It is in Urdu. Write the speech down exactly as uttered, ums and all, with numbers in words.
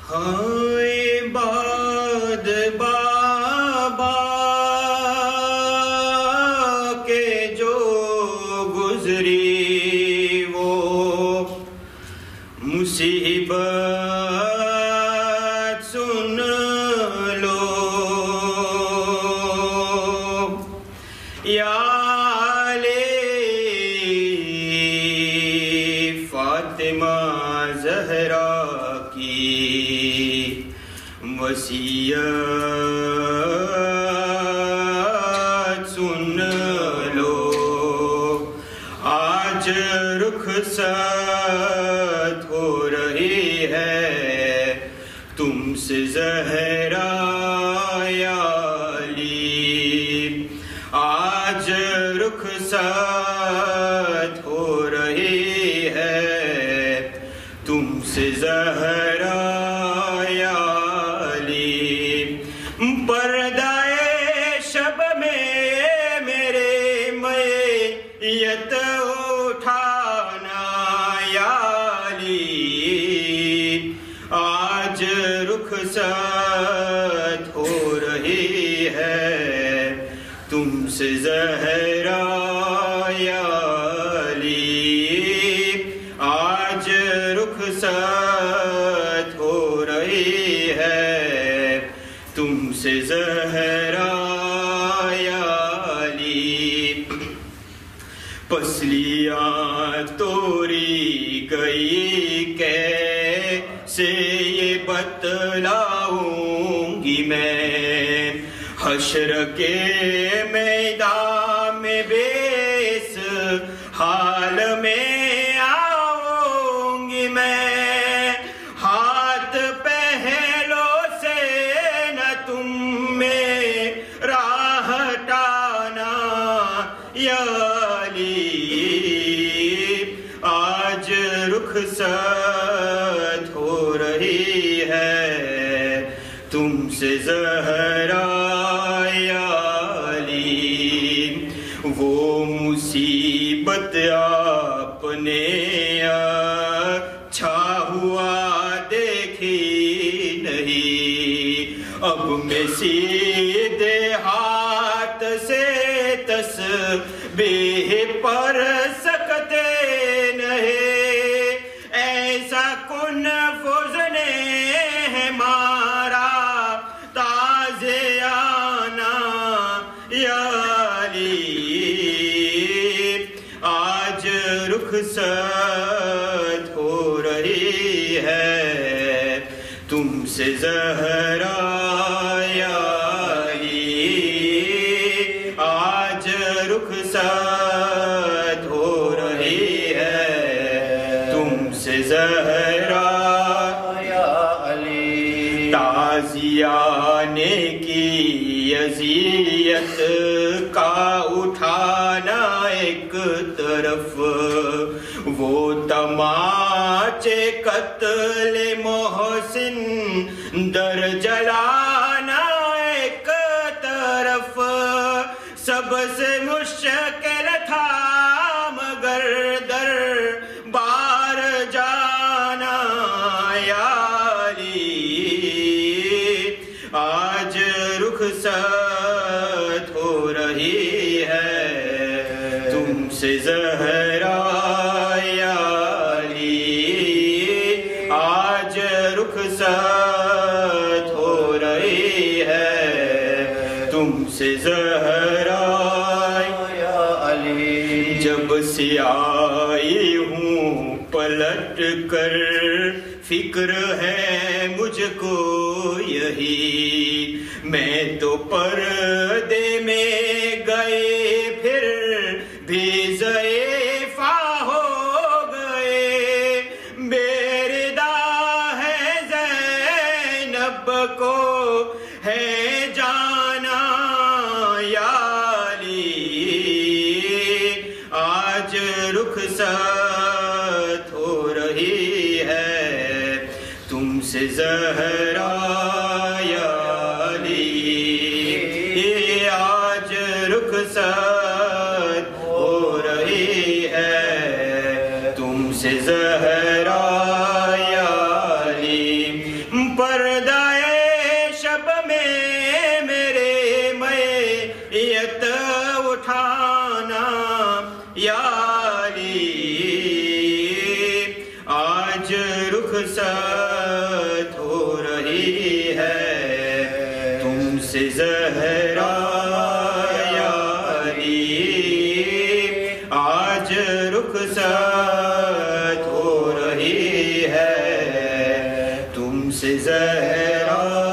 ہائے باد بابا کے جو گزری وہ مصیبت سن لو یا فاطمہ زہرا کی وصیت سن لو آج رخصت ہو رہی ہے تم سے زہرا یا علی آج رخصت ہو رہی ہے تم سے زہرا یا علی پردائے شب میں میرے میت اٹھانا یا علی آج رخصت ہو رہی ہے تم سے زہرا یا آج رخصت ہو رہی ہے تم سے زہرا یا علی پسلیاں توڑی گئی کیسے یہ بتلاؤں گی میں حشر کے میدان میں بیس حال میں ہاتھ پہلو سے نہ تم میں راہ ہٹانا یا علی آج رخصت ہو رہی ہے تم سے زہرا یا علی وہ مصیبت آپ نے اچھا ہوا دیکھی نہیں اب میں سیدھے ہاتھ سے تسبیح پر سکتے نہیں ایسا کن فزنے ہے مارا تازیانہ یا علی آج رخصت ہو رہی ہے تم سے زہرا یا علی آج رخصت ہو رہی ہے تم سے زہرا یا علی تازیانے کی اذیت کا اٹھانا ایک طرف وہ تماچے قتل محسن در جلانا ایک طرف سب سے مشکل تھا مگر در بار جانا یا علی آج رخصت ہو رہی ہے تم سے زہرا یا علی آج رخصت ہو رہی ہے تم سے زہرا یا علی جب سے آئی ہوں پلٹ کر فکر ہے مجھ کو یہی میں تو پردے میں گئے پھر بھی ضعیفہ ہو گئے بیردا ہے زینب کو ہے جانا یا علی آج رخصت ہو رہی ہے تم سے زہرا یا علی آج رخصت ہو رہی ہے تم سے زہرا یا علی پردائے شب میں میرے میت اٹھانا یاری آج رخصت ہو رہی ہے تم سے زہرا یاری آج رخصت ہو رہی ہے تم سے زہرا